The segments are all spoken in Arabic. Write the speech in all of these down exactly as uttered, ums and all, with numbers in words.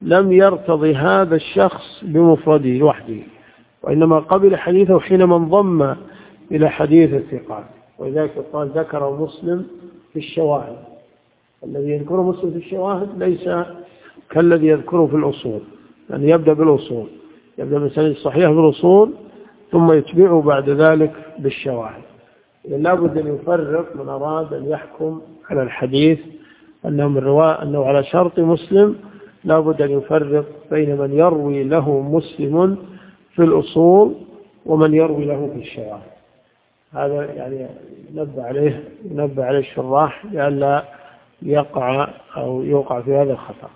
لم يرتضي هذا الشخص بمفرده لوحده، وإنما قبل حديثه حينما انضم إلى حديث الثقات. ولذلك قال ذكر مسلم في الشواهد. الذي يذكره مسلم في الشواهد ليس كالذي يذكره في الأصول، يعني يبدأ بالأصول، يبدأ بالسند الصحيح بالأصول ثم يتبعه بعد ذلك بالشواهد. لا بد أن يفرق من أراد أن يحكم على الحديث أنه من رواء أنه على شرط مسلم، لا بد أن يفرق بين من يروي له مسلم في الأصول ومن يروي له في الشواهد. هذا يعني نبه عليه نبه عليه الشراح لئلا يقع أو يوقع في هذا الخطأ.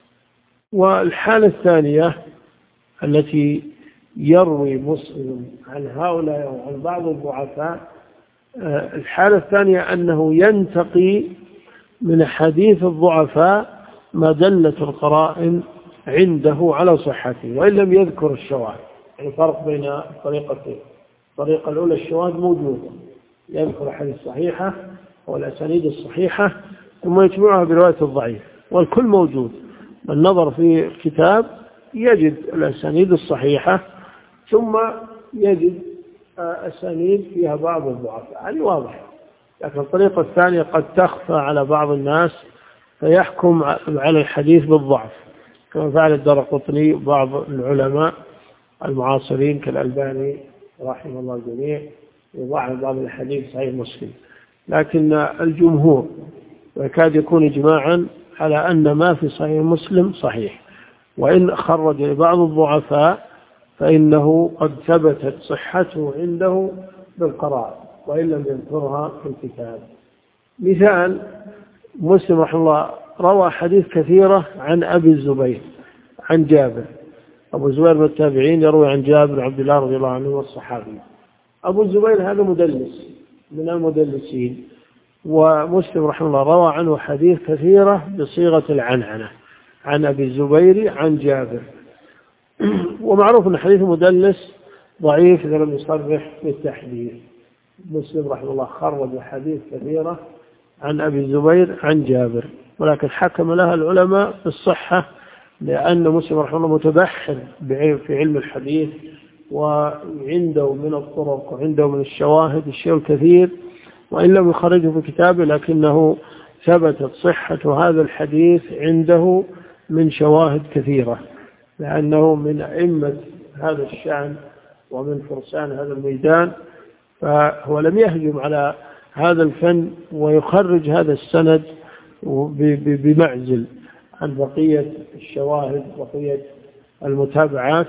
والحالة الثانية التي يروي مسلم عن هؤلاء وعن بعض الضعفاء، الحالة الثانية أنه ينتقي من حديث الضعفاء ما دلت القرائن عنده على صحته وإن لم يذكر الشواهد. يعني فرق بين الطريقتين. الطريقة الأولى الشواهد موجودة، يذكر الحديث الصحيحة والأسانيد الصحيحة ثم يجمعها برواية الضعيف، والكل موجود. من نظر في الكتاب يجد الأسانيد الصحيحة ثم يجد أسانيد فيها بعض الضعفاء، هذه واضحة. لكن الطريقة الثانية قد تخفى على بعض الناس فيحكم على الحديث بالضعف، كما فعل الدرقطني بعض العلماء المعاصرين كالألباني رحمه الله الجميع، يضعف بعض الحديث صحيح مسلم. لكن الجمهور ويكاد يكون إجماعا على أن ما في صحيح مسلم صحيح، وإن خرج بعض الضعفاء فإنه قد ثبتت صحته عنده بالقرائن وإن لم يذكرها في الكتاب. مثال: مسلم رحمه الله روى حديث كثيرة عن أبي الزبير عن جابر. أبو الزبير من التابعين يروي عن جابر عبد الله رضي الله عنه والصحابي. أبو الزبير هذا مدلس من المدلسين، ومسلم رحمه الله روى عنه حديث كثيرة بصيغة العنعنة عن أبي الزبير عن جابر. ومعروف أن حديث مدلس ضعيف إذا لم يصرح بالتحديث. مسلم رحمه الله خرج حديث كثيرة عن أبي الزبير عن جابر، ولكن حكم لها العلماء بالصحة لأن مسلم رحمه الله متبحر في علم الحديث، وعنده من الطرق وعنده من الشواهد الشيء الكثير، وإن لم يخرجه في كتابه لكنه ثبتت صحة هذا الحديث عنده من شواهد كثيرة، لأنه من أئمة هذا الشأن ومن فرسان هذا الميدان. فهو لم يهجم على هذا الفن ويخرج هذا السند بمعزل عن بقية الشواهد بقية المتابعات.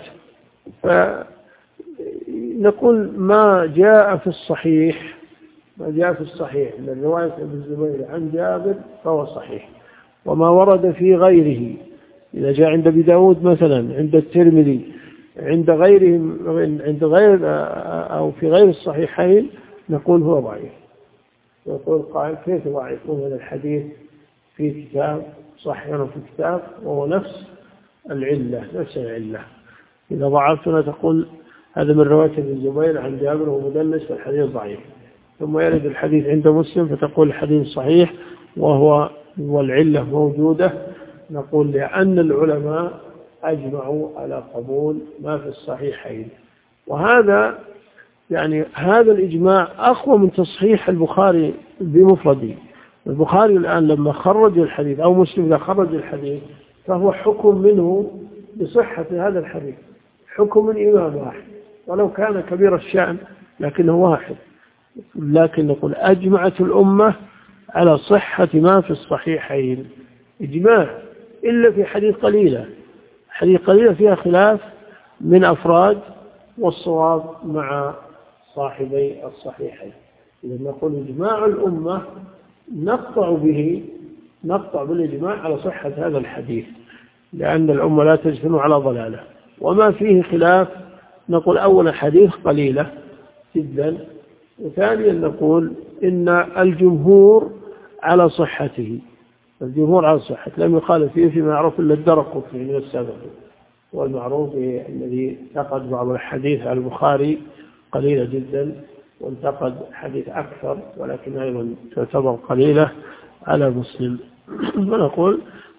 فنقول ما جاء في الصحيح ما جاء في الصحيح من رواية أبي الزبير عن جابر فهو صحيح، وما ورد في غيره إذا جاء عند أبي داود مثلا، عند الترمذي، عند غيرهم، عند غير أو في غير الصحيحين، نقول هو ضعيف. يقول قائل كيف ضعيفون هذا الحديث في كتاب صحيح في كتاب وهو نفس العلة نفس العلة. إذا ضعفتنا تقول هذا من رواية ابن الزبير عن جابر ومدلس فالحديث ضعيف، ثم يرد الحديث عند مسلم فتقول الحديث صحيح وهو والعلة موجودة. نقول لأن العلماء أجمعوا على قبول ما في الصحيحين، وهذا يعني هذا الإجماع أقوى من تصحيح البخاري بمفرده. البخاري الآن لما خرج الحديث أو مسلم إذا خرج الحديث فهو حكم منه بصحة هذا الحديث، حكم من إمام واحد ولو كان كبير الشأن لكنه واحد. لكن نقول أجمعت الأمة على صحة ما في الصحيحين إجماع، إلا في حديث قليلة حديث قليلة فيها خلاف من أفراد، والصواب مع صاحبي الصحيحين. إذا نقول إجماع الأمة نقطع به نقطع بالإجماع على صحة هذا الحديث، لأن الأمة لا تجتمع على ضلالة. وما فيه خلاف نقول أولا حديث قليلة جدا، وثانيا نقول إن الجمهور على صحته الجمهور على صحته لم يخالف فيه فيما يعرف إلا الدرقطني من السابق، والمعروف الذي انتقد بعض الحديث على البخاري قليلة جدا، وانتقد حديث أكثر ولكن أيضا تعتبر قليلة على مسلم. ونقول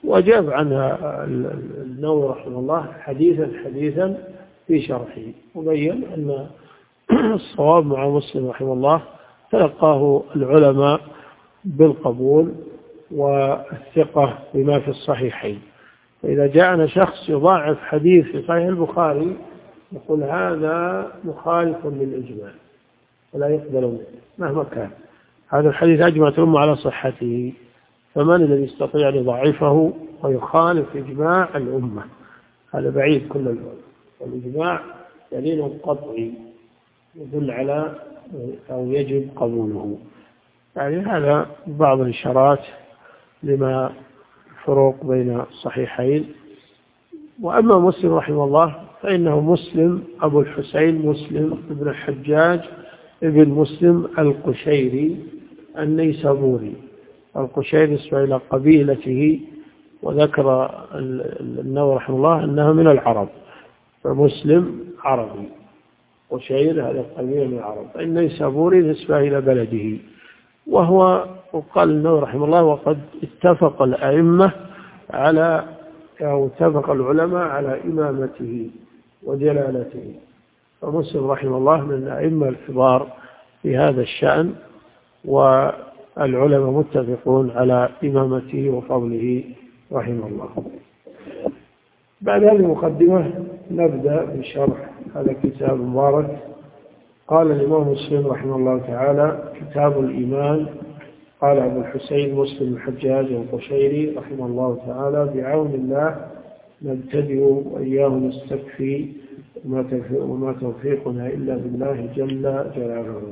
وجاب عنها النووي رحمه الله حديثا حديثا في شرحه، وبين أن الصواب مع مسلم رحمه الله تلقاه العلماء بالقبول والثقة بما في الصحيحين. فإذا جاءنا شخص يضاعف حديث في صحيح البخاري نقول هذا مخالف للإجماع ولا يقبل منه مهما كان، هذا الحديث أجمعت الأمة على صحته، فمن الذي يستطيع أن يضعفه ويخالف إجماع الأمة؟ هذا بعيد كل الوقت، والإجماع دليل قطعي يدل على أو يجب قبوله. يعني هذا بعض الإشارات لما فروق بين الصحيحين. وأما مسلم رحمه الله فإنه مسلم أبو الحسين مسلم ابن الحجاج ابن مسلم القشيري النيسابوري. القشيري نسبة إلى قبيلته، وذكر النووي رحمه الله أنها من العرب، فمسلم عربي، قشير هذا قبيلة من العرب. النيسابوري نسبة إلى بلده. وهو وقال النووي رحمه الله وقد اتفق الأئمة على أو اتفق العلماء على إمامته وجلالته، فمسلم رحمه الله من الأئمة الكبار في هذا الشأن، والعلماء متفقون على إمامته وفضله رحمه الله. بعد هذه المقدمة نبدأ بشرح هذا الكتاب المبارك. قال الإمام مسلم رحمه الله تعالى: كتاب الإيمان. قال أبو الحسين مسلم الحجاج القشيري رحمه الله تعالى: بعون الله نبتدئ وإياه نستكفي، وما توفيقنا إلا بالله جل جلاله.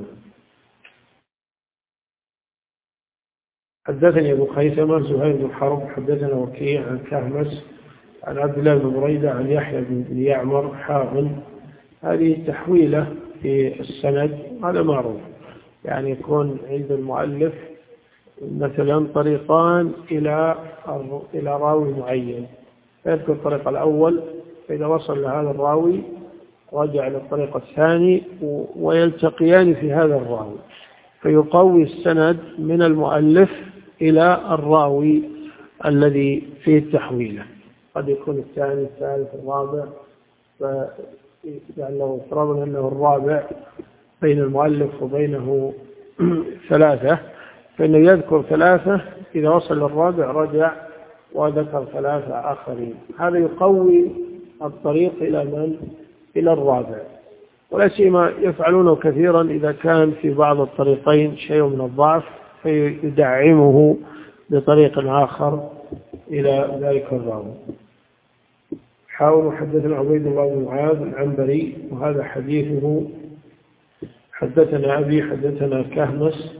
حدثني أبو خيثمة زهير بن حرب حدثنا وكيع عن كهمس عن عبد الله بن بريدة عن يحيى بن يعمر حاغل. هذه تحويلة في السند، هذا معروف، يعني يكون عند المؤلف مثلا طريقان إلى إلى راوي معين، فيذكر الطريق الأول، فإذا وصل لهذا الراوي رجع للطريق الثاني ويلتقيان في هذا الراوي، فيقوي السند من المؤلف إلى الراوي الذي فيه التحويلة. قد يكون الثاني الثالث الرابع، لأنه افترضنا أنه الرابع بين المؤلف وبينه ثلاثة، فإنه يذكر ثلاثة، إذا وصل للرابع رجع وذكر ثلاثة آخرين. هذا يقوي الطريق إلى من؟ إلى الرابع. ولا سيما يفعلونه كثيرا إذا كان في بعض الطريقين شيء من الضعف، فيدعمه بطريق آخر إلى ذلك الراوي. حاول حدثنا عبيد الله بن معاذ العنبري، وهذا حديثه: حدثنا أبي حدثنا كهمس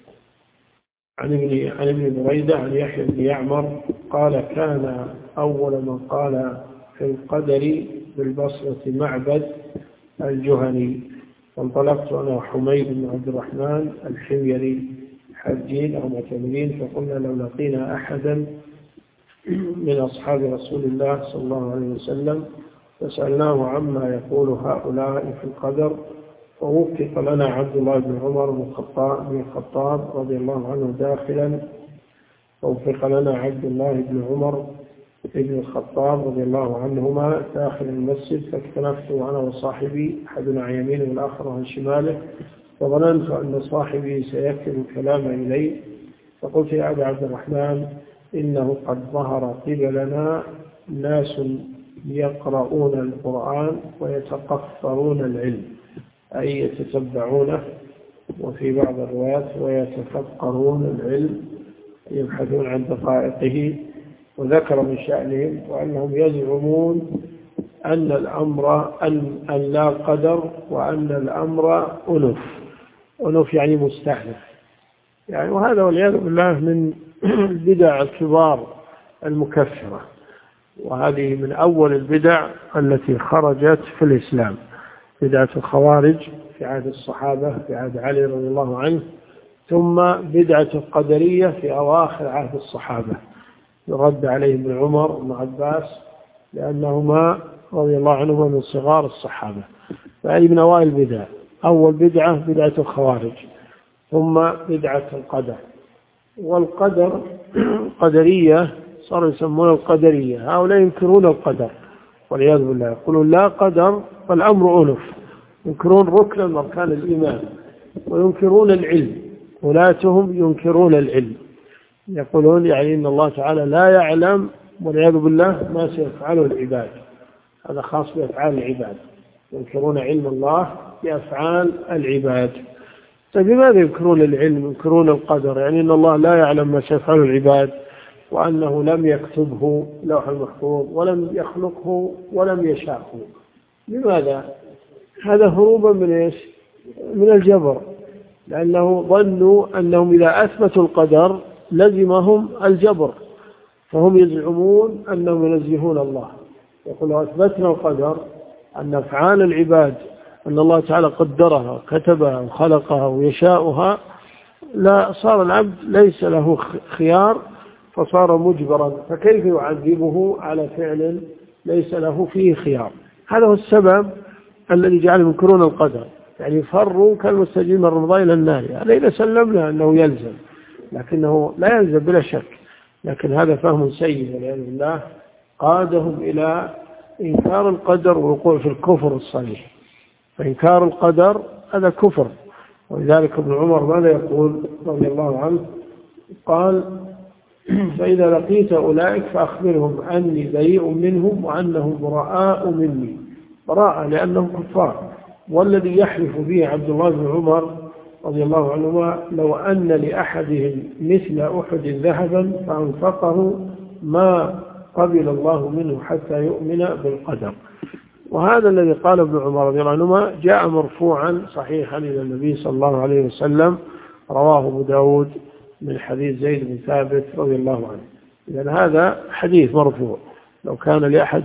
عن ابن عن ابن بريدة عن يحيى بن يعمر قال: كان أول من قال في القدر بالبصرة معبد الجهني، فانطلقت أنا وحميد بن عبد الرحمن الحميري حاجين أو معتمرين، فقلنا لو لقينا أحدا من أصحاب رسول الله صلى الله عليه وسلم فسألناه عما يقول هؤلاء في القدر، فوفق لنا عبد الله بن عمر بن الخطاب رضي الله عنه داخلا فوفق لنا عبد الله بن عمر بن الخطاب رضي الله عنهما داخل المسجد، فاختلفت أنا وصاحبي، أحدنا عن يمينه والآخر عن شماله، فظننت أن صاحبي سيكتب الكلام إلي، فقلت يا أبا عبد الرحمن إنه قد ظهر قبلنا ناس يقرؤون القرآن ويتقفرون العلم، أي يتتبعونه، وفي بعض الروايات ويتفقرون العلم، يبحثون عن دقائقه. وذكر من شأنهم وأنهم يزعمون أن الأمر أن, أن لا قدر، وأن الأمر أنف أنف يعني مستحدث يعني. وهذا والعياذ بالله من البدع الكبار المكفرة، وهذه من أول البدع التي خرجت في الإسلام، بدعة الخوارج في عهد الصحابة في عهد علي رضي الله عنه، ثم بدعة القدرية في أواخر عهد الصحابة يرد عليهم ابن عمر وابن عباس لأنهما رضي الله عنهما من صغار الصحابة. فهذه من أوائل البدع. أول بدعة بدعة الخوارج، ثم بدعة القدر. والقدر قدرية صاروا يسمون القدرية. هؤلاء ينكرون القدر والعياذ بالله، يقولون لا قدر والأمر أنف، ينكرون ركنا من أركان الإيمان، وينكرون العلم. ولاتهم ينكرون العلم، يقولون يعني إن الله تعالى لا يعلم والعياذ بالله ما سيفعله العباد، هذا خاص بأفعال العباد، ينكرون علم الله بأفعال العباد. طيب لماذا ينكرون العلم، ينكرون القدر؟ يعني إن الله لا يعلم ما سيفعله العباد، وأنه لم يكتبه لوح المحفوظ ولم يخلقه ولم يشاءه. لماذا؟ هذا هروبا من إيش؟ من الجبر، لأنه ظنوا أنهم إذا أثبتوا القدر لزمهم الجبر، فهم يزعمون أنهم ينزهون الله. يقولوا أثبتنا القدر أن أفعال العباد أن الله تعالى قدرها كتبها وخلقها ويشاؤها، لا صار العبد ليس له خيار فصار مجبرا، فكيف يعذبه على فعل ليس له فيه خيار؟ هذا هو السبب الذي جعلهم ينكرون القدر، يعني فروا كالمستجير من رمضان إلى النار. يعني إذا سلمنا أنه يلزم، لكنه لا يلزم بلا شك، لكن هذا فهم سيء والعياذ بالله قادهم إلى إنكار القدر والوقوع في الكفر الصريح. فإنكار القدر هذا كفر. ولذلك ابن عمر ماذا يقول رضي الله عنه؟ قال: فإذا لقيت أولئك فأخبرهم أني بريء منهم وأنهم براء مني. براء لأنهم كفار. والذي يحلف به عبد الله بن عمر رضي الله عنهما لو أن لأحدهم مثل أحد ذهبا فأنفقه ما قبل الله منه حتى يؤمن بالقدر. وهذا الذي قال ابن عمر رضي الله عنهما جاء مرفوعا صحيحا إلى النبي صلى الله عليه وسلم، رواه أبو داود من حديث زيد بن ثابت رضي الله عنه. إذن هذا حديث مرفوع: لو كان لأحد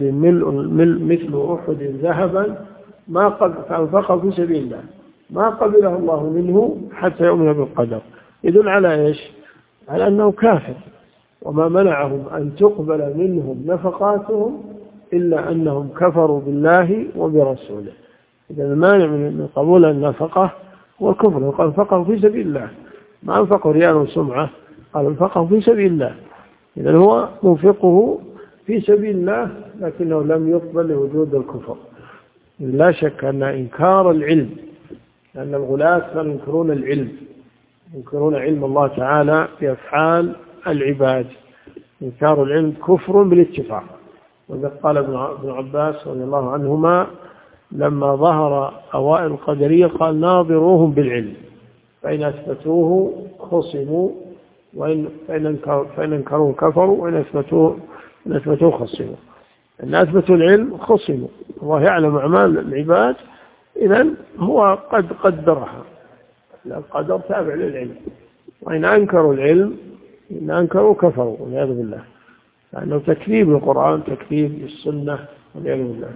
مثل أحد ذهبا ما قبل فأنفقه في سبيل الله ما قبله الله منه حتى يؤمن بالقدر. يدل على إيش؟ على أنه كافر، وما منعهم أن تقبل منهم نفقاتهم إلا أنهم كفروا بالله وبرسوله. إذا المانع من قبول النفقة هو الكفر. وقال انفقه في سبيل الله، ما انفقه ريال وسمعة، قال انفقه في سبيل الله. إذا هو منفقه في سبيل الله لكنه لم يقبل لوجود الكفر. لا شك أن إنكار العلم، لأن الغلاة كانوا ينكرون العلم، ينكرون علم الله تعالى في أفعال العباد. إنكار العلم كفر بالاتفاق. وذلك قال ابن عباس رضي الله عنهما لما ظهر أوائل القدرية قال: ناظروهم بالعلم، فإن أثبتوه خصموا وإن فإن انكروه كفروا وإن أثبتوه إن أثبتوه خصموا. إن أثبتوا العلم خصموا، الله يعلم أعمال العباد، إذن هو قد قدرها، القدر تابع للعلم. وإن أنكروا العلم إن أنكروا كفروا والعياذ بالله، لأنه تكذيب للقرآن، تكذيب للسنة والعياذ بالله.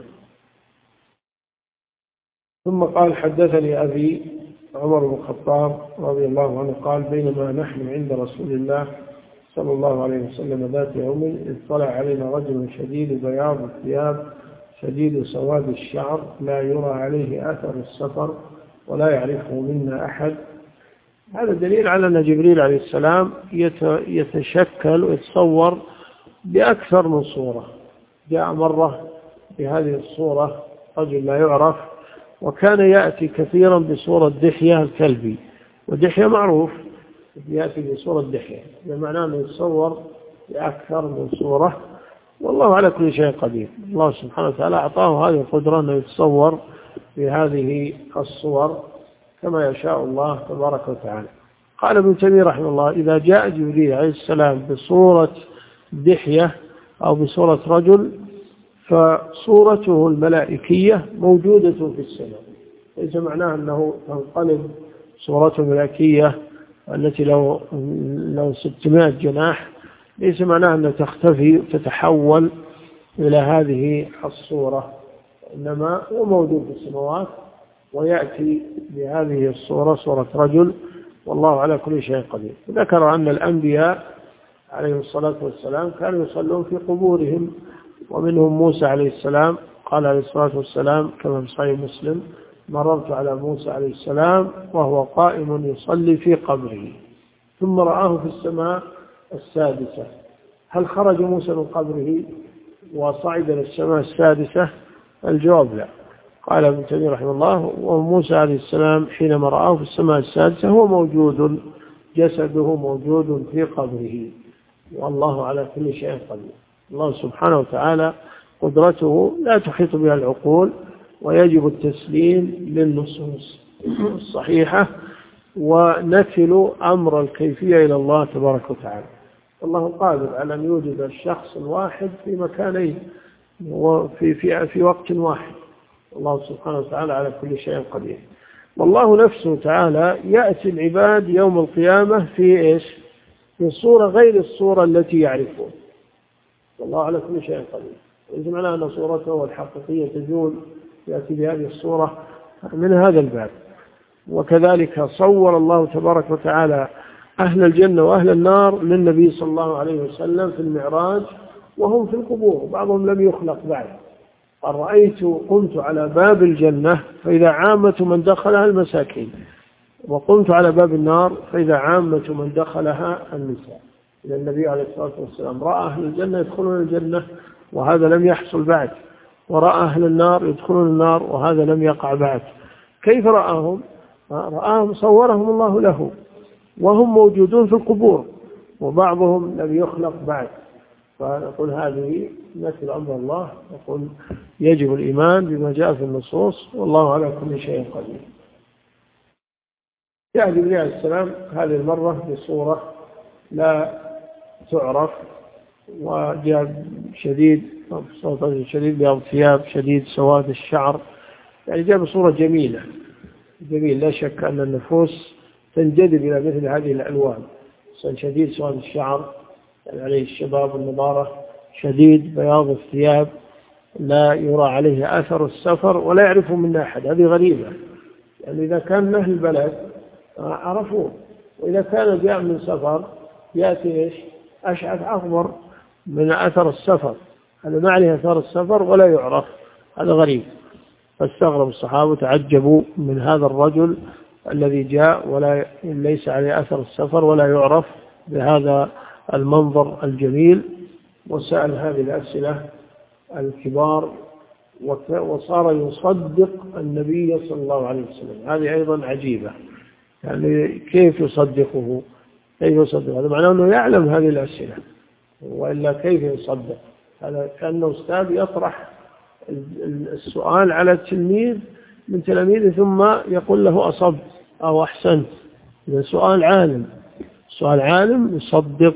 ثم قال: حدثني أبي عمر بن الخطاب رضي الله عنه قال: بينما نحن عند رسول الله صلى الله عليه وسلم ذات يوم إذ طلع علينا رجل شديد بياض الثياب شديد سواد الشعر لا يرى عليه أثر السفر ولا يعرفه منا أحد. هذا دليل على أن جبريل عليه السلام يتشكل ويتصور بأكثر من صورة. جاء مرة بهذه الصورة رجل لا يعرف، وكان يأتي كثيرا بصورة دحية الكلبي، ودحية معروف يأتي بصورة دحية، بمعنى أنه يتصور بأكثر من صورة. والله على كل شيء قدير. الله سبحانه وتعالى أعطاه هذه القدرة أنه يتصور بهذه الصور كما يشاء الله تبارك وتعالى. قال ابن تيمية رحمه الله: إذا جاء جبريل عليه السلام بصورة دحية أو بصورة رجل فصورته الملائكية موجودة في السماء، ليس معناه أنه تنقلب صورته الملائكية التي لو لو ستمائة جناح، ليس معناه أنها تختفي وتتحول إلى هذه الصورة، إنما هو موجود في السماوات ويأتي بهذه الصورة، صورة رجل، والله على كل شيء قدير. ذكر أن الأنبياء عليه الصلاة والسلام كانوا يصلون في قبورهم، ومنهم موسى عليه السلام قال عليه الصلاة والسلام كما في صحيح مسلم: مررت على موسى عليه السلام وهو قائم يصلي في قبره ثم رآه في السماء السادسة هل خرج موسى من قبره وصعد إلى السماء السادسة؟ الجواب لا. قال ابن تيمية رحمه الله: وموسى عليه السلام حينما رآه في السماء السادسة هو موجود، جسده موجود في قبره، والله على كل شيء قدير. الله سبحانه وتعالى قدرته لا تحيط بها العقول، ويجب التسليم للنصوص الصحيحة ونكل أمر الكيفية إلى الله تبارك وتعالى. الله قادر على أن يوجد الشخص الواحد في مكانين وفي في في وقت واحد. الله سبحانه وتعالى على كل شيء قدير. والله نفسه تعالى يأتي العباد يوم القيامة في إيش؟ في صورة غير الصورة التي يعرفون. والله على كل شيء قدير. إذا معناه أن صورته الحقيقية تزول، يأتي بهذه الصورة من هذا الباب. وكذلك صور الله تبارك وتعالى أهل الجنة وأهل النار للنبي صلى الله عليه وسلم في المعراج وهم في القبور، بعضهم لم يخلق بعد. قال: رأيت قمت على باب الجنة فإذا عامة من دخلها المساكين، وقمت على باب النار فإذا عامة من دخلها النساء. إذا النبي عليه الصلاة والسلام رأى أهل الجنة يدخلون الجنة وهذا لم يحصل بعد، ورأى أهل النار يدخلون النار وهذا لم يقع بعد. كيف رآهم؟ رآهم صورهم الله له وهم موجودون في القبور، وبعضهم لم يخلق بعد. فنقول هذه مثل أمر الله، نقول يجب الإيمان بما جاء في النصوص، والله على كل شيء قدير. جاء جبريل عليه السلام هذه المرة بصورة لا تعرف، وجاء شديد صوت شديد بياض ثياب شديد سواد الشعر، يعني جاء بصورة جميلة جميل. لا شك أن النفوس تنجذب إلى مثل هذه الألوان. شديد سواد الشعر يعني عليه الشباب والنضارة، شديد بياض الثياب، لا يرى عليه أثر السفر ولا يعرفه منه أحد. هذه غريبة، يعني إذا كان أهل البلد عرفوه، وإذا كان جاء من سفر يأتي إيش؟ أشعث أخضر من أثر السفر، هذا ما عليه أثر السفر ولا يعرف، هذا غريب. فاستغرب الصحابة تعجبوا من هذا الرجل الذي جاء ولا ليس عليه أثر السفر ولا يعرف بهذا المنظر الجميل، وسأل هذه الأسئلة الكبار وصار يصدق النبي صلى الله عليه وسلم. هذه أيضا عجيبة، يعني كيف يصدقه؟ كيف يصدق؟ هذا معناه أنه يعلم هذه الأسئلة، وإلا كيف يصدق؟ هذا كأنه أستاذ يطرح السؤال على التلميذ من تلاميذه ثم يقول له أصبت أو أحسنت. إذا سؤال عالم سؤال عالم يصدق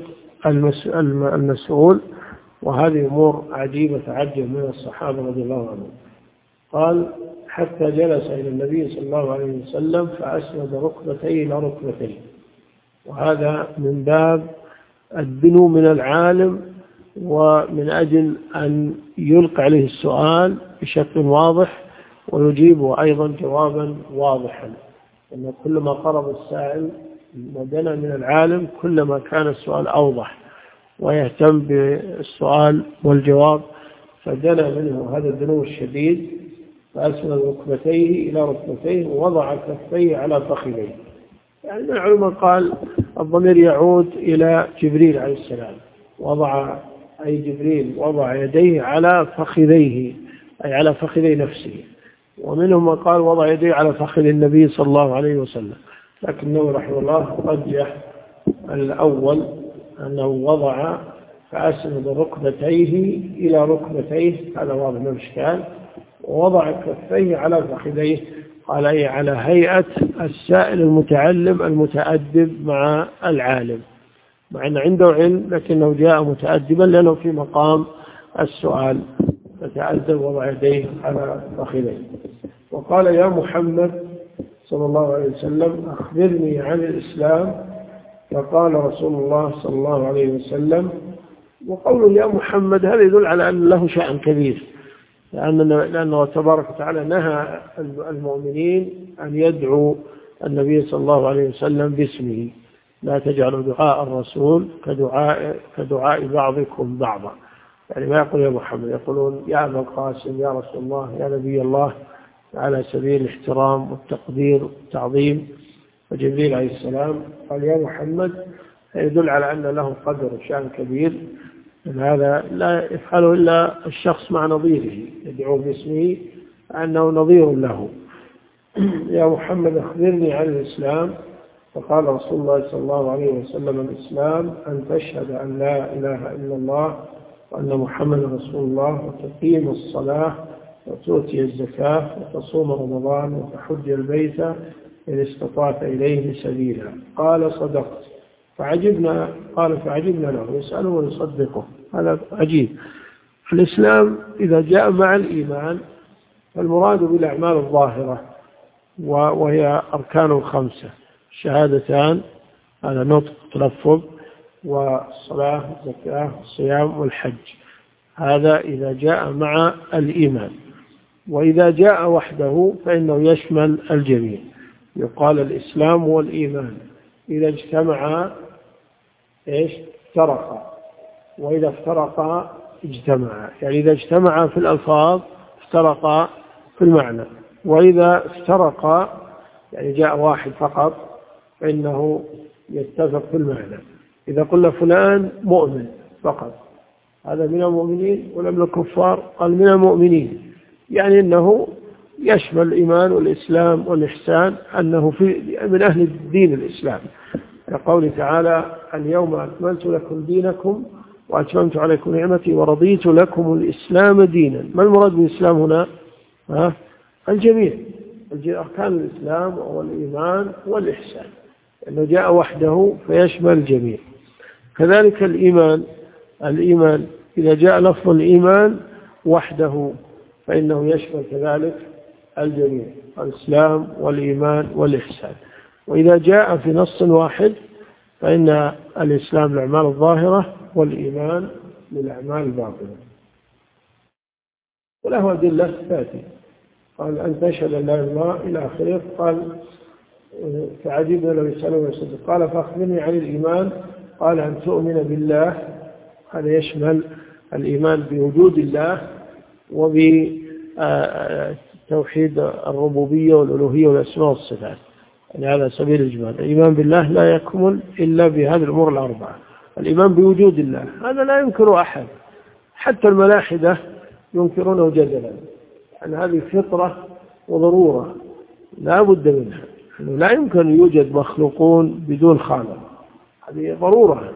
المسؤول، وهذه أمور عجيبة تعجب من الصحابة رضي الله عنهم. قال: حتى جلس إلى النبي صلى الله عليه وسلم فأسند ركبتيه إلى ركبتيه. وهذا من باب الدنو من العالم، ومن أجل أن يلقى عليه السؤال بشكل واضح ويجيبه أيضا جوابا واضحا. أن كلما قرب السائل ودنا من العالم كلما كان السؤال أوضح ويهتم بالسؤال والجواب. فدنا منه هذا الدنو الشديد، فأسند ركبتيه إلى ركبتيه ووضع كفيه على فخذيه. يعني من العلماء قال الضمير يعود إلى جبريل عليه السلام، وضع أي جبريل وضع يديه على فخذيه أي على فخذي نفسه. ومنهم من قال وضع يديه على فخذ النبي صلى الله عليه وسلم، لكنه رحمه الله رجح الأول أنه وضع فأسند ركبتيه إلى ركبتيه، هذا واضح من الإشكال، ووضع كفيه على فخذيه، قال أي على هيئة السائل المتعلم المتأدب مع العالم، مع أن عنده علم لكنه جاء متأدبا لأنه في مقام السؤال، فتأدب وضع يديه على فخذيه. وقال: يا محمد صلى الله عليه وسلم أخبرني عن الإسلام. فقال رسول الله صلى الله عليه وسلم، وقوله يا محمد هذا يدل على أن له شأن كبير، لأنه تبارك وتعالى نهى المؤمنين أن يدعوا النبي صلى الله عليه وسلم باسمه، لا تجعلوا دعاء الرسول كدعاء, كدعاء بعضكم بعضا. يعني ما يقول يا محمد، يقولون يا أبا القاسم، يا رسول الله، يا نبي الله، على سبيل الاحترام والتقدير والتعظيم. وجبريل عليه السلام قال يا محمد، يدل على أن له قدر وشأن كبير، هذا لا يفعله إلا الشخص مع نظيره، يدعو باسمه أنه نظير له. يا محمد أخبرني عن الإسلام، فقال رسول الله صلى الله عليه وسلم: الإسلام أن تشهد أن لا إله إلا الله وأن محمد رسول الله، وتقيم الصلاة، وتؤتي الزكاة، وتصوم رمضان، وتحج البيت إن استطعت إليه سبيلا. قال: صدقت. فعجبنا قال فعجبنا له، يسأله ويصدقه. هذا عجيب. الإسلام إذا جاء مع الإيمان فالمراد بالأعمال الظاهرة، وهي أركان خمسة: شهادتان، هذا نطق تلفظ، والصلاة والزكاة والصيام والحج. هذا إذا جاء مع الإيمان. وإذا جاء وحده فإنه يشمل الجميع. يقال الإسلام والإيمان إذا اجتمعا إيش؟ افترقا، وإذا افترقا اجتمعا. يعني إذا اجتمعا في الألفاظ افترقا في المعنى، وإذا افترقا يعني جاء واحد فقط فإنه يتفق في المعنى. إذا قلنا فلان مؤمن فقط، هذا من المؤمنين ولا من الكفار؟ قال من المؤمنين، يعني أنه يشمل الإيمان والإسلام والإحسان، أنه في من أهل الدين الإسلام. كقوله تعالى: اليوم أكملت لكم دينكم وأتممت عليكم نعمتي ورضيت لكم الإسلام دينا. ما المراد بالإسلام هنا؟ ها؟ الجميع، أركان الإسلام والإيمان والإحسان، أنه جاء وحده فيشمل الجميع. كذلك الإيمان الإيمان إذا جاء لفظ الإيمان وحده فإنه يشمل كذلك الجميع: الإسلام والإيمان والإحسان. وإذا جاء في نص واحد فإن الإسلام الأعمال الظاهرة والإيمان للأعمال الباطنة. وله أدلة تأتي. قال: أن تشهد أن لا إله إلا الله إلى آخره. قال: فعجبنا لو يسأله ويصدق. قال: فأخبرني عن الإيمان. قال: أن تؤمن بالله، هذا يشمل الإيمان بوجود الله وبتوحيد الربوبية والألوهية والأسماء والصفات، يعني على سبيل الإجمال. الإيمان بالله لا يكمل إلا بهذه الأمور الأربعة: الإيمان بوجود الله، هذا لا ينكر أحد، حتى الملاحدة ينكرونه جدلا، يعني هذه فطرة وضرورة لا بد منها، يعني لا يمكن أن يوجد مخلوقون بدون خالق، هذه ضرورة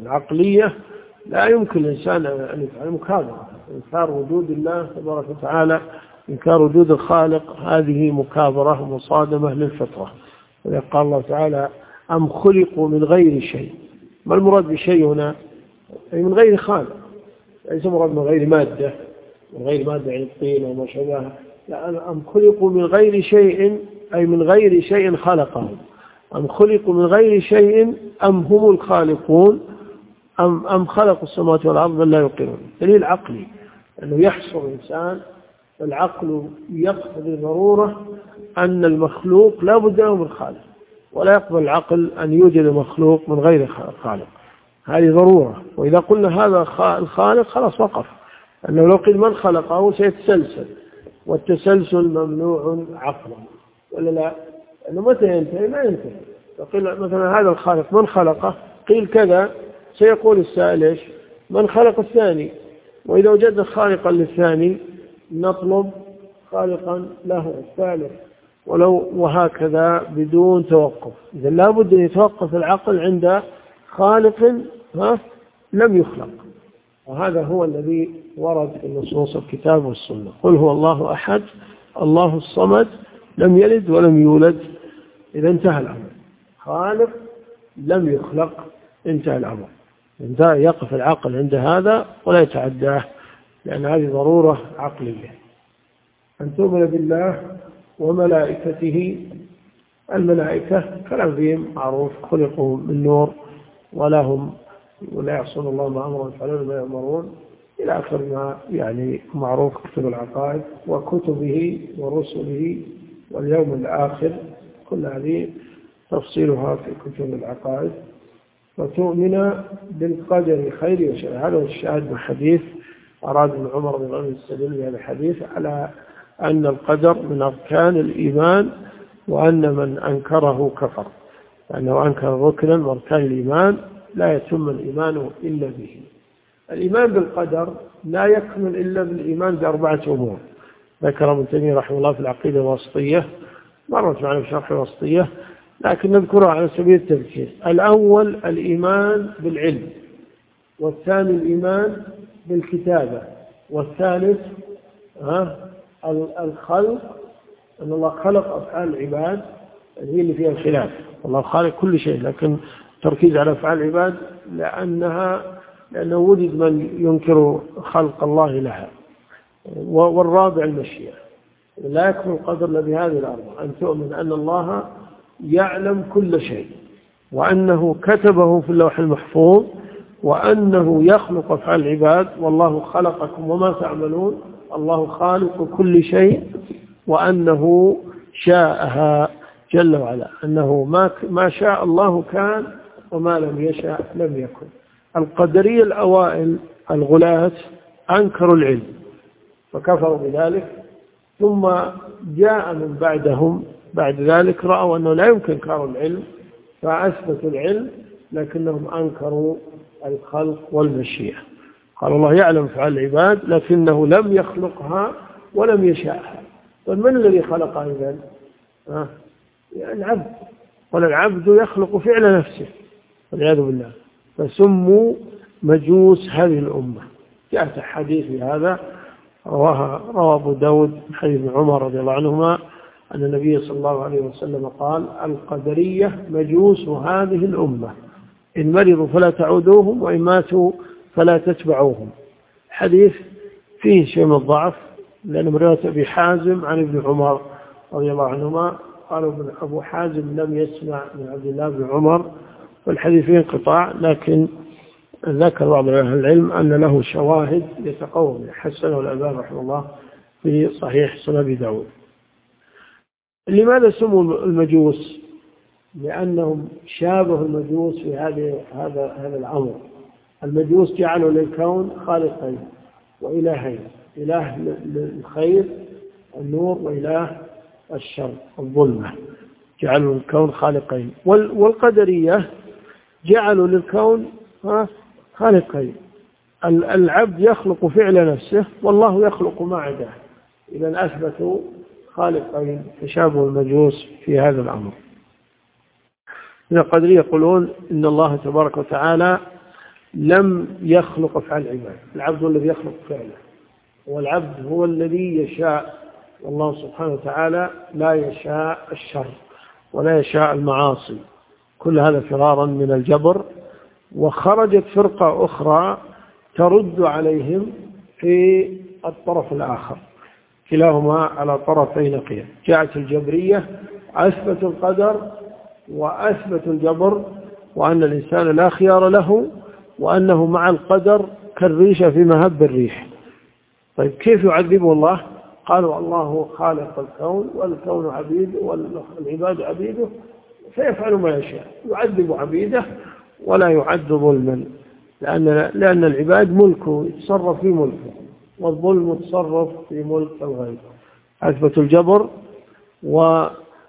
عقلية لا يمكن الإنسان أن يفعل مكابرة. إنكار وجود الله تبارك وتعالى، إنكار وجود الخالق، هذه مكابرة مصادمة للفطرة. وقال الله تعالى: أم خلقوا من غير شيء. ما المراد بشيء هنا؟ أي من غير خالق، ليس مراد من غير مادة، من غير مادة يعني الطين وما شابهها، لا، أم خلقوا من غير شيء أي من غير شيء خلقهم. أم خلقوا من غير شيء أم هم الخالقون أم أم خلقوا السماوات والأرض بل لا يوقنون. دليل عقلي أنه يحصر الإنسان، العقل يقتضي ضرورة أن المخلوق لا بد له من خالق، ولا يقبل العقل أن يوجد مخلوق من غير خالق، هذه ضرورة. وإذا قلنا هذا الخالق خلاص وقف، أنه لو قيل من خلقه سيتسلسل، والتسلسل ممنوع عقلا ولا لا؟ أنه متى ينتهي؟ ما ينتهي. فقيل مثلا هذا الخالق من خلقه، قيل كذا، سيقول السائل إيش؟ من خلق الثاني؟ وإذا وجدنا خالقا للثاني نطلب خالقا له الثالث، ولو وهكذا بدون توقف. إذا لا بد أن يتوقف العقل عند خالق ها لم يخلق، وهذا هو الذي ورد في نصوص الكتاب والسنة: قل هو الله أحد الله الصمد لم يلد ولم يولد. إذا انتهى الأمر، خالق لم يخلق، انتهى الأمر. انتهى، يقف العقل عند هذا ولا يتعداه، لأن هذه ضرورة عقلية. أن تؤمن بالله وملائكته. الملائكة كلام فيهم معروف، خلقوا من نور ولا هم ولا يعصون الله ما أمرهم ويفعلون ما يأمرون إلى آخر ما يعني معروف كتب العقائد وكتبه ورسله واليوم الآخر، كل هذه تفصيلها في كتب العقائد. وتؤمن بالقدر خير وشر. هذا هو الشاهد من الحديث. أراد ابن عمر بن عمر يستدل بهذا الحديث على أن القدر من أركان الإيمان، وأن من أنكره كفر، لأنه أنكر ركنا من أركان الإيمان لا يتم الإيمان إلا به. الإيمان بالقدر لا يكمل إلا بالإيمان بأربعة أمور، ذكر ابن تيمية رحمه الله في العقيدة الواسطية، مرت معنا في شرح الواسطية لكن نذكرها على سبيل التذكير. الأول الإيمان بالعلم، والثاني الإيمان بالكتابة، والثالث الخلق، أن الله خلق أفعال العباد هي اللي فيها الخلاف، الله خالق كل شيء لكن تركيز على أفعال العباد لأنها لأنه وجد من ينكر خلق الله لها. والرابع المشيئة، لا يكمل القدر إلا بهذه الأربعة، أن تؤمن أن الله يعلم كل شيء، وأنه كتبه في اللوح المحفوظ، وأنه يخلق أفعال العباد، والله خلقكم وما تعملون، الله خالق كل شيء، وأنه شاءها جل وعلا، أنه ما ما شاء الله كان وما لم يشاء لم يكن. القدرية الأوائل الغلاة أنكروا العلم فكفروا بذلك، ثم جاء من بعدهم بعد ذلك رأوا أنه لا يمكن إنكار العلم فأثبتوا العلم، لكنهم أنكروا الخلق والمشيئة. قال الله يعلم أفعال العباد لكنه لم يخلقها ولم يشاءها. فمن الذي خلقها إذن؟ آه. العبد، والعبد يخلق فعل نفسه والعياذ بالله، فسموا مجوس هذه الأمة. جاءت حديث هذا رواه رواه أبو داود من حديث عمر رضي الله عنهما أن النبي صلى الله عليه وسلم قال القدرية مجوس هذه الأمة، إن مرضوا فلا تعودوهم وإن ماتوا فلا تتبعوهم. حديث فيه شيء من الضعف لأن رواية أبي حازم عن ابن عمر رضي الله عنهما، قالوا أبو حازم لم يسمع من عبد الله بن عمر، والحديث فيه انقطاع، لكن ذكر بعض أهل العلم أن له شواهد يتقوم حسنه الألباني رحمه الله في صحيح سنن أبي داود. لماذا سموا المجوس؟ لأنهم شابهوا المجوس في هذا هذا هذا الأمر. المجوس جعلوا للكون خالقين وإلهين، إله للخير النور وإله الشر الظلمة، جعلوا للكون خالقين. والقدرية جعلوا للكون خالقين، العبد يخلق فعل نفسه والله يخلق ما عداه، إذا أثبتوا خالقين، تشابه المجوس في هذا الأمر. القدرية يقولون إن الله تبارك وتعالى لم يخلق أفعال العباد، العبد هو الذي يخلق فعله، والعبد هو الذي يشاء، والله سبحانه وتعالى لا يشاء الشر ولا يشاء المعاصي، كل هذا فرارا من الجبر. وخرجت فرقة أخرى ترد عليهم في الطرف الآخر، كلاهما على طرفي نقيض. جاءت الجبرية أثبتوا القدر وأثبتوا الجبر، وأن الإنسان لا خيار له، وأنه مع القدر كالريشة في مهب الريح. طيب كيف يعذبه الله؟ قالوا الله خالق الكون والكون عبيد والعباد عبيده فيفعل ما يشاء، يعذب عبيده ولا يعد ظلما، لأن لأن العباد ملكه يتصرف في ملكه، والظلم يتصرف في ملك الغير. أثبت الجبر و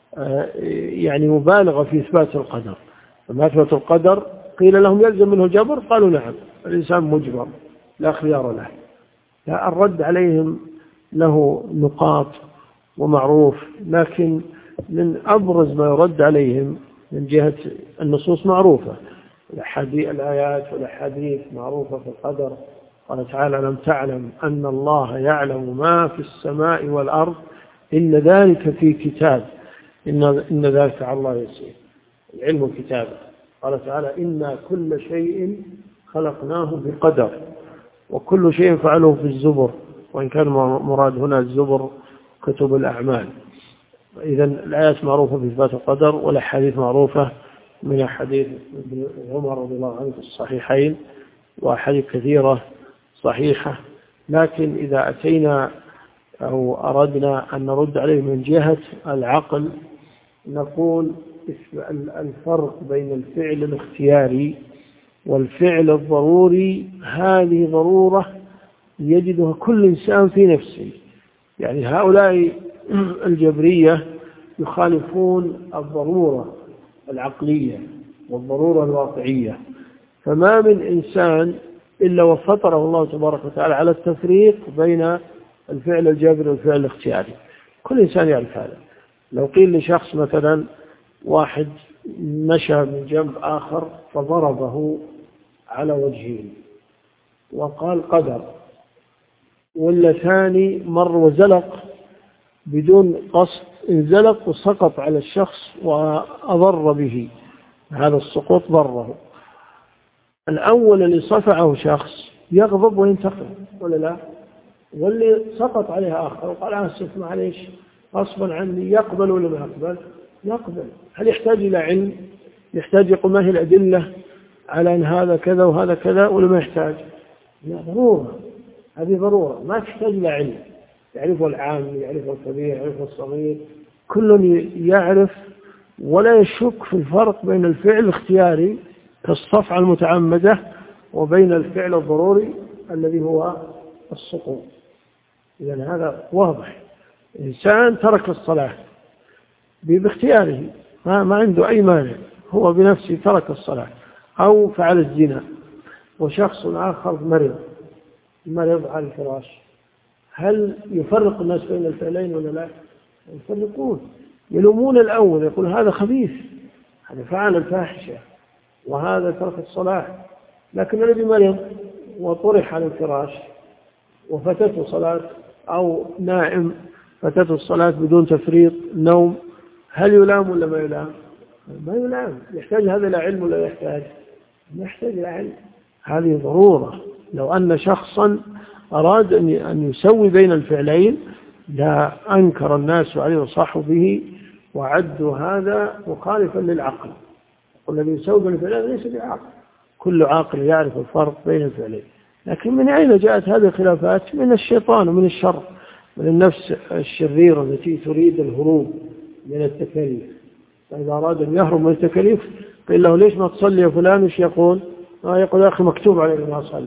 يعني مبالغة في إثبات القدر. لما أثبت القدر قيل لهم يلزم منه جبر، قالوا نعم، الإنسان مجبر لا خيار له. الرد عليهم له نقاط ومعروف، لكن من أبرز ما يرد عليهم من جهة النصوص معروفة، الآيات والأحاديث معروفة في القدر. قال تعالى لم تعلم أن الله يعلم ما في السماء والأرض إن ذلك في كتاب إن, إن ذلك على الله يسير، العلم كتابه. قال تعالى إنا كل شيء خلقناه بقدر وكل شيء فعله في الزبر، وإن كان مراد هنا الزبر كتب الأعمال. إذن الآيات معروفة في إثبات القدر، والأحاديث معروفة من حديث ابن عمر رضي الله عنه في الصحيحين وأحاديث كثيرة صحيحة. لكن إذا أتينا أو أردنا أن نرد عليه من جهة العقل، نقول الفرق بين الفعل الاختياري والفعل الضروري هذه ضرورة يجدها كل إنسان في نفسه. يعني هؤلاء الجبرية يخالفون الضرورة العقلية والضرورة الواقعية، فما من إنسان إلا وفطره الله تبارك وتعالى على التفريق بين الفعل الجابر والفعل الاختياري. كل إنسان يعرف هذا. لو قيل لشخص مثلا واحد مشى من جنب آخر فضربه على وجهه وقال قدر، ولا ثاني مر وزلق بدون قصد، انزلق وسقط على الشخص وأضر به، هذا السقوط ضره. الأول اللي صفعه شخص يغضب وينتقم ولا لا؟ واللي سقط عليه آخر وقال آسف معليش غصبا عني، يقبل ولا ما يقبل؟ يقبل. هل يحتاج إلى علم؟ يحتاج يقول ما هي الأدلة على أن هذا كذا وهذا كذا ولا ما يحتاج؟ لا، ضرورة، هذه ضرورة ما تحتاج إلى علم. يعرفه العام، يعرفه الكبير، يعرفه الصغير، كل يعرف ولا يشك في الفرق بين الفعل الاختياري كالصفعة المتعمدة وبين الفعل الضروري الذي هو السقوط. إذن هذا واضح. إنسان ترك الصلاة باختياره، ما, ما عنده أي مانع، هو بنفسه ترك الصلاة، أو فعل الزنا، وشخص آخر مرض مرض على الفراش، هل يفرق الناس بين الفعلين ولا لا؟ يفرقون، يلومون الأول، يقول هذا خبيث، هذا فعل الفاحشة، وهذا ترك الصلاة. لكن الذي مرض وطرح على الفراش وفتته صلاة، أو نائم فتته الصلاة بدون تفريط نوم، هل يلام ولا ما يلام؟ ما يلام. يحتاج هذا إلى علم ولا يحتاج؟ يحتاج إلى علم. هذه ضرورة. لو أن شخصا أراد أن يسوي بين الفعلين لا أنكر الناس عليه وصحوا به وعدوا هذا مخالفا للعقل. والذي يسوي بين الفعلين ليس بعقل، كل عاقل يعرف الفرق بين الفعلين. لكن من أين جاءت هذه الخلافات؟ من الشيطان ومن الشر، من النفس الشريرة التي تريد الهروب من التكاليف. فإذا أراد أن يهرب من التكاليف قيل له ليش ما تصلي يا فلان؟ وش يقول؟ آه يقول يا أخي مكتوب علي ما أصلي،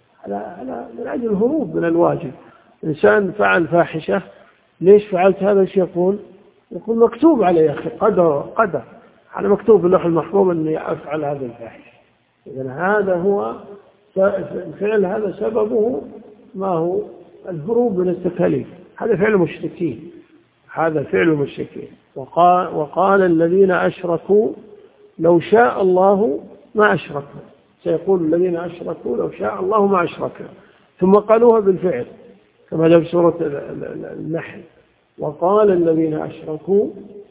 على من أجل الهروب من الواجب. إنسان فعل فاحشة، ليش فعلت هذا؟ وش يقول؟ يقول مكتوب علي يا أخي، قدر قدر، على مكتوب في اللوح المحفوظ أني أفعل هذا الفاحشة. إذن هذا هو الفعل، هذا سببه ما هو؟ الهروب من التكاليف. هذا فعل المشركين، هذا فعل المشركين. وقال, وقال الذين أشركوا لو شاء الله ما أشركوا، سيقول الذين أشركوا لو شاء الله ما أشركوا، ثم قالوها بالفعل كما جاء في سورة النحل. وقال الذين أشركوا،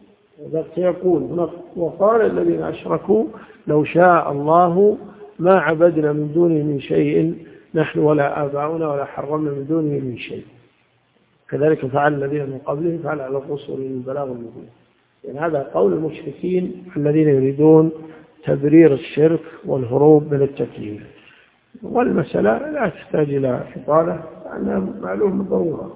سيقول هنا وقال الذين أشركوا لو شاء الله ما عبدنا من دونه من شيء نحن ولا آباؤنا ولا حرمنا من دونه من شيء كذلك فعل الذين من قبلهم فعل على الرسل البلاغ المبين. يعني هذا قول المشركين الذين يريدون تبرير الشرك والهروب من التكليف. والمسألة لا تحتاج إلى إطالة لأنها معلوم بالضرورة.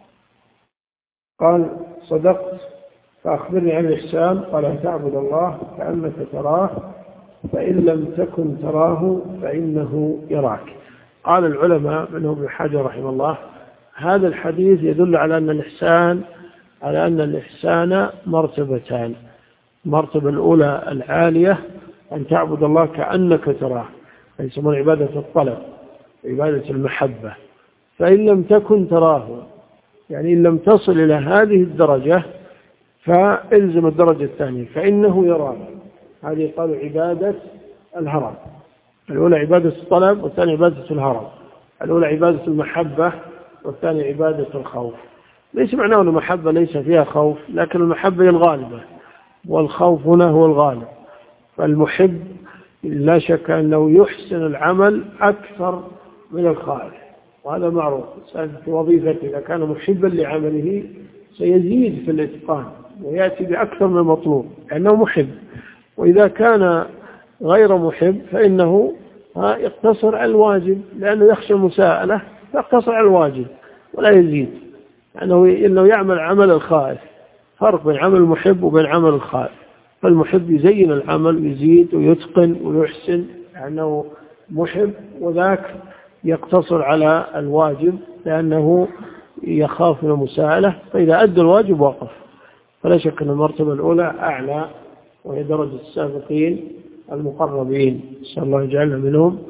قال صدقت، فأخبرني عن الإحسان. قال أن تعبد الله كأنك تراه فإن لم تكن تراه فإنه يراك. قال العلماء منهم ابن حجر رحمه الله هذا الحديث يدل على أن الإحسان على أن الإحسان مرتبتان. المرتبة الأولى العالية أن تعبد الله كأنك تراه، يسمون عبادة الطلب، عبادة المحبة. فإن لم تكن تراه، يعني إن لم تصل إلى هذه الدرجة فإلزم الدرجة الثانية فإنه يراك. هذه قالوا عبادة الهرم. الأولى عبادة الطلب والثانية عبادة الهرم. الأولى عبادة المحبة والثانية عبادة الخوف. ليس معناه أن المحبة ليس فيها خوف، لكن المحبة هي الغالبة والخوف هنا هو الغالب. فالمحب لا شك أنه يحسن العمل أكثر من الخائف، وهذا معروف. في وظيفته إذا كان محبا لعمله سيزيد في الإتقان ويأتي بأكثر من المطلوب لأنه محب. وإذا كان غير محب فإنه يقتصر على الواجب لأنه يخشى المساءلة فيقتصر على الواجب ولا يزيد، لأنه إنه يعمل عمل الخائف. فرق بين عمل المحب وبين عمل الخائف. فالمحب يزين العمل ويزيد ويتقن ويحسن لأنه محب، وذاك يقتصر على الواجب لأنه يخاف من المساءلة، فإذا أدى الواجب وقف. فلا شك أن المرتبة الأولى أعلى وهي درجة السابقين المقربين، نسأل الله يجعلنا منهم.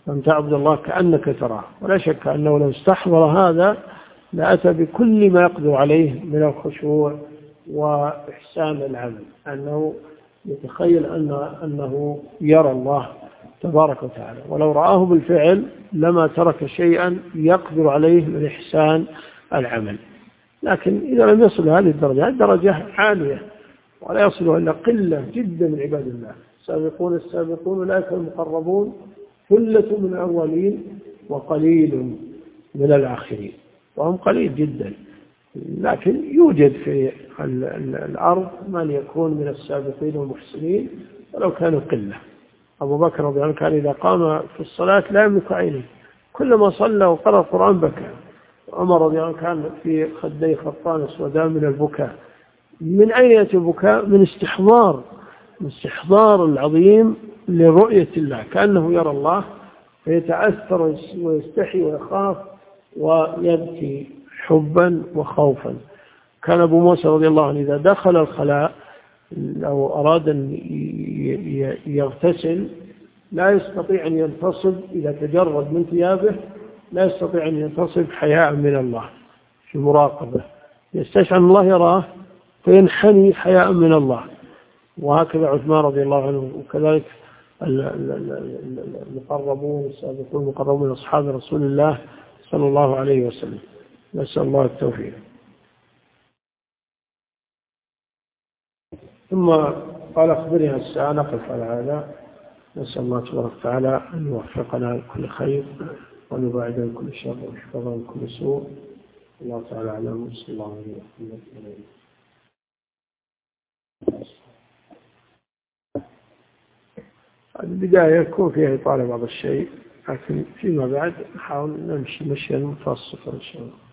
أن تعبد الله كأنك تراه. ولا شك أنه لو استحضر هذا لأتى بكل ما يقدر عليه من الخشوع وإحسان العمل، أنه يتخيل أن أنه يرى الله تبارك وتعالى، ولو رآه بالفعل لما ترك شيئا يقدر عليه من إحسان العمل. لكن إذا لم يصل هذه الدرجة، الدرجة عالية ولا يصلها إلا قلة جدا من عباد الله. السابقون السابقون أولئك المقربون ثلة من الأولين وقليل من الآخرين، وهم قليل جدا. لكن يوجد في الأرض من يكون من السابقين والمحسنين ولو كانوا قلة. أبو بكر رضي الله عنه كان إذا قام في الصلاة لا يملك عينه، كلما صلى وقرأ القرآن بكى. عمر رضي الله عنه كان في خديه خطان اسودان من البكاء. من أين يأتي البكاء؟ من استحضار من استحضار العظيم لرؤية الله، كأنه يرى الله فيتأثر ويستحي ويخاف ويبكي حبا وخوفا. كان أبو موسى رضي الله عنه إذا دخل الخلاء لو أراد أن يغتسل لا يستطيع أن ينتصب، إذا تجرد من ثيابه لا يستطيع أن ينتصب حياء من الله في مراقبة، يستشعر الله يراه فينحني حياء من الله. وهكذا عثمان رضي الله عنه، وكذلك المقربون السابقون المقربون أصحاب رسول الله صلى الله عليه وسلم. نسأل الله التوفيق. ثم قال أخبرها الساعة، نقف على هذا. نسأل الله تبارك وتعالى أن يوفقنا لكل خير وأن يبعد عن كل شر ويحفظنا من كل سوء. الله تعالى أعلم. صلى الله عليه وسلم. البداية يكون فيها إطالة بعض الشيء، لكن فيما بعد نحاول نمشي مشيا متوسطا إن شاء الله.